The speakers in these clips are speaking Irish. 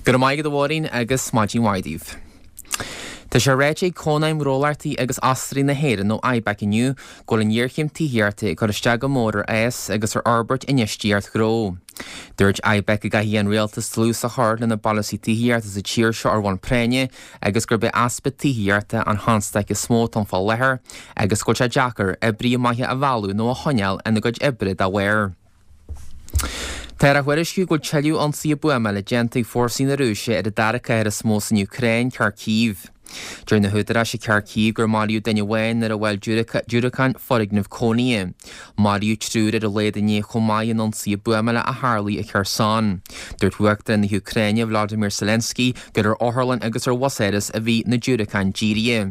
Gur maigad bhórin agus Máidín Waidíh. Tá sé réid cónaim rólartaí agus astraí na héireann nó aibeach inniu go an dhearchéim tíhiarta go isteag go mór as agus ar Albert inistíart gró. Dúirt aibeach a gaithí an rialtas tlús a thar le na balasí tíhiarta sa tíir seo ar bhain préine agus gur be aspa tíhiarta an hansteach is smót an fáil lethir agus go sé deachar i brí maithe a bhhealú nó a choneal ina gcuid ibrid a bhair. Teir a chuirisciú go teiliú an si buama le gentaigh fórsaí na Rúise ar a daracha ar a smós in Ucrain Kharkiv. During na húdara sé Kharkiv gur máriú daine bhain ar a bhfuil dúracán forighnamh cónaí. Máriú trúr ar a léad ané chomáin an si buama le a Harlaí a Kherson. Dúirt uachta na Ucraine Vladimir Zelensky gur ar áthirlann agus ar waséras a bhí na dúracán díria.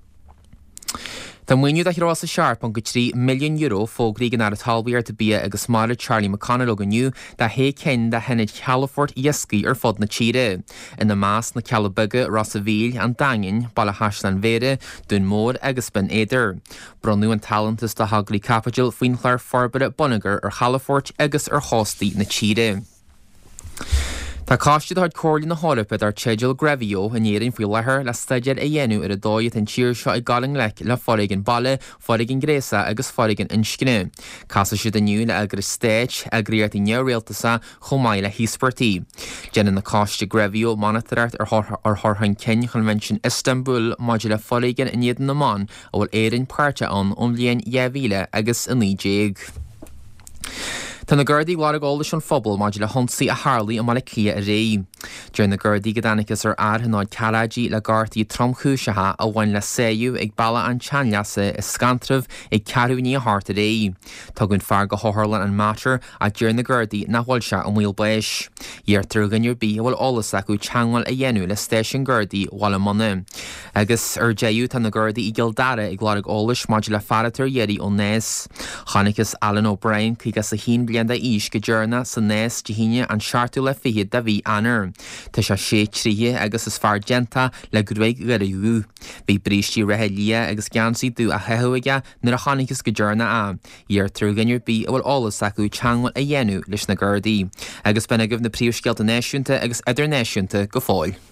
Tá muinniú a hirás a searp an go 3 milliún euro fógraí gan ar a talbí ar de bia agus mára Charlie McConnell ganiu da hé cén da henid Chalafort iesci ar fod na tíre. In na más na Calabuga, Rossaville an Dangin, Ballahaslan Vere, dún mór agus ben éidir. Bronú an talentas da haglaí capital faoin chláir forbere Bonigar ar Chalafort agus ar hóstaí na tíre. Tá cáistead ard cóirlí na hárapad ar Chedil Grevio in éireann faoi lethir le staidead a dhéanú ar a dóiad an tíir seo i galing le forigin balle, forigin gréasa agus forigin inscne. Casa siad aniu le agur stéid agriart i neoréaltasa chomáid le híspartí. Jeanna na cáiste Grevio monitort ar thorthain cin Convention Istanbul maidir le forigin in éideann na man a bhfuil éireann páirte an bliain 2000 agus in 19. Tá na Gardaí bhlar gálas an phobal maidir le honsaí a Harlaí a Malacia a ré. During na Gardaí godánachas ar airthanáid Caladí le gartaí tromchúisethe a bhain le séú ag balla an teanleasa is scantrah ag cearúní a háart a ré. Tugann fear go háthirlann an mátar a during na Gardaí na bhfuil se an bhfuil béis. Dheartar gan bí bhfuil olalas acu teangáil a dhéanú le stéisiún Gardaí bhla mana. Agus ar déú tá na Gardaí i Gildara ag blar gálas maidir le faratar dhéirí ó Nés. Chonachas Alan O'Brien chuigas a hín blianda is go dúrna sa Nés de híine an seaartú le fihiad da bhí anar. Tá sé sé tríthe agus is fear genta le gréig gariú. Bhí brístí rathe lia agus geansaí dú a hehuaige nar a chonachas go dúrna a. Dheartar ganir bí a bhfuil olalas acu teangáil a dhéanú leis na Gardaí. Agus bena gomh na príomhscealta náisiúnta agus idirnáisiúnta go fáil.